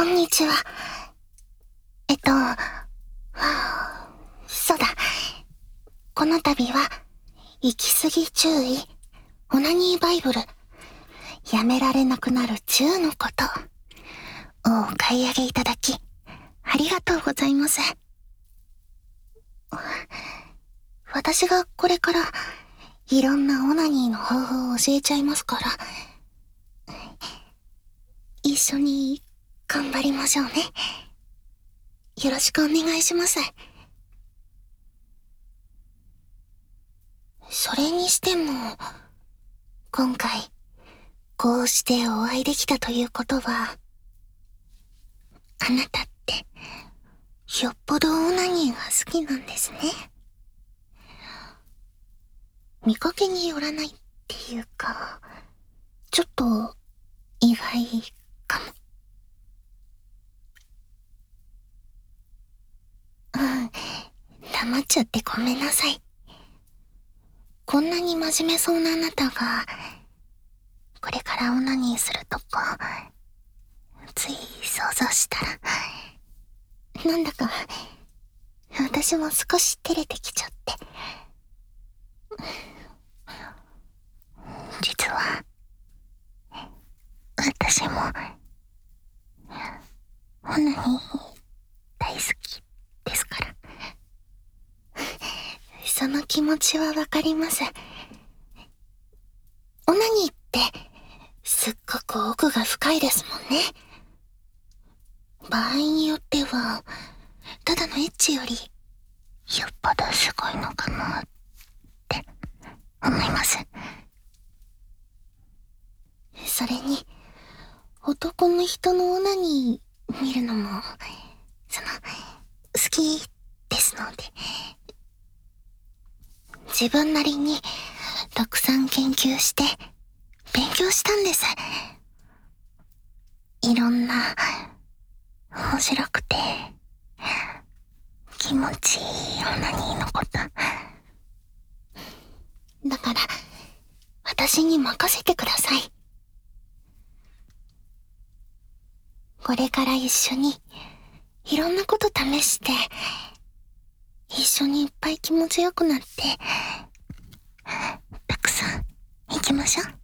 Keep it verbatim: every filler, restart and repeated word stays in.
んにちは。えっと、はあ、そうだ。この度は、行き過ぎ注意、オナニーバイブル、やめられなくなるじゅうのこと、をお買い上げいただき、ありがとうございます。私がこれから、いろんなオナニーの方法を教えちゃいますから、一緒に頑張りましょうね。よろしくお願いします。それにしても、今回、こうしてお会いできたということは、あなたって、よっぽどオナニーが好きなんですね。見かけによらないっていうか、ちょっと意外かも。うん、黙っちゃってごめんなさい。こんなに真面目そうなあなたが、これからオナニーするとこ、つい想像したら、なんだか、私も少し照れてきちゃって。実は、私も、オナニー大好きですから。その気持ちはわかります。オナニーって、すっごく奥が深いですもんね。場合によっては、ただのエッチより、よっぽどすごいのかなって、思います。それに、男の人のオナニー見るのも、その、好きですので、自分なりにたくさん研究して勉強したんです。いろんな面白くて気持ちいいオナニーのこと。だから私に任せてください。これから一緒にいろんなこと試して一緒にいっぱい気持ちよくなってたくさん行きましょう。